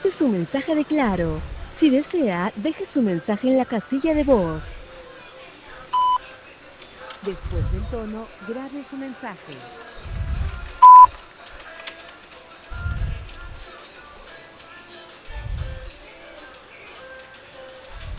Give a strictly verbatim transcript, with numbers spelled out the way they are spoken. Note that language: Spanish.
Este es un mensaje de Claro. Si desea, deje su mensaje en la casilla de voz. Después del tono, grabe su mensaje.